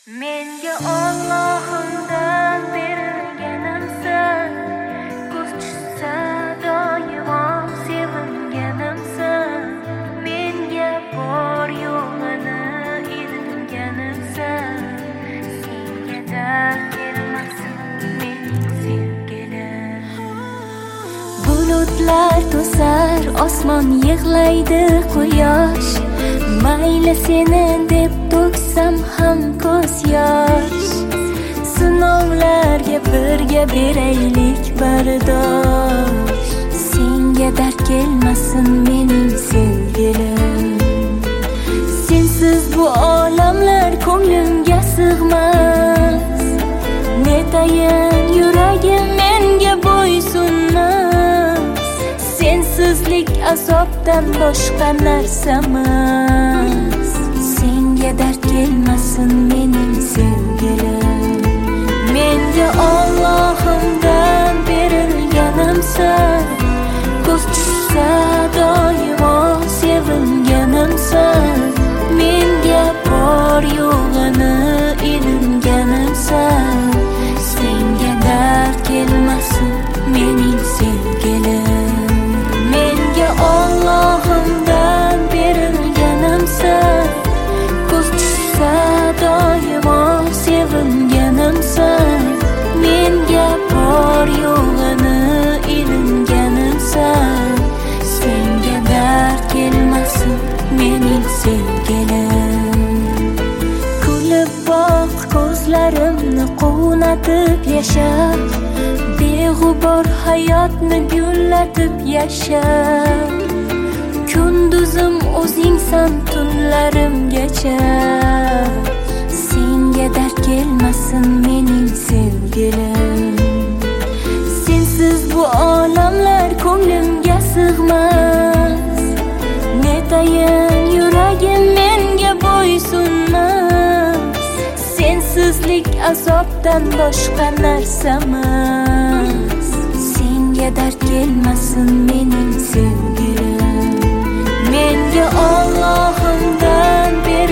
Menga Allohimdan berilganimsan, ko'z tushsa doimo sevinganimsan. Menga bor yo'g'ini ilganimsan, senga dard kelmasin mening sevgilim. Bulutlar to'sar, osmon yig'laydi quyosh. Mayli seni deb to'ksam ham ko'z yosh. Sinovlarga birga beraylik bardosh. Senga dard kelmasin mening sevgilim. Sensiz bu olamlar ko'nglimga sig'mas. Netayin yuragim menga bo'ysunmas. Sensizlik azobdan boshqa narsamas. Senga dard kelmasin mening sevgilim. Menga Allohimdan berilganimsan, ko'z tushsa doimo sevinganimsan. Menga bor yo'g'ini ilinganimsan. Senga dard kelmasin mening sevgilim. Menga Allohimdan berilganimsan, ko'z tushsa doimo sevinganimsan. Menga bor yo'g'ini ilinganimsan. Senga dard kelmasin mening sevgilim. Kulib boq ko'zlarimni quvnatib yasha. Beg'ubor hayotni gullatib yasha. Kunduzim o'zingsan tunlarimgacha. Senga dard kelmasin mening sevgilim. Sensiz bu olamlar ko'nglimga sig'mas. Netayin yuragim menga bo'ysunmas. Sensizlik azobdan boshqa narsamas. Senga dard kelmasin mening sevgilim. Menga Allohimdan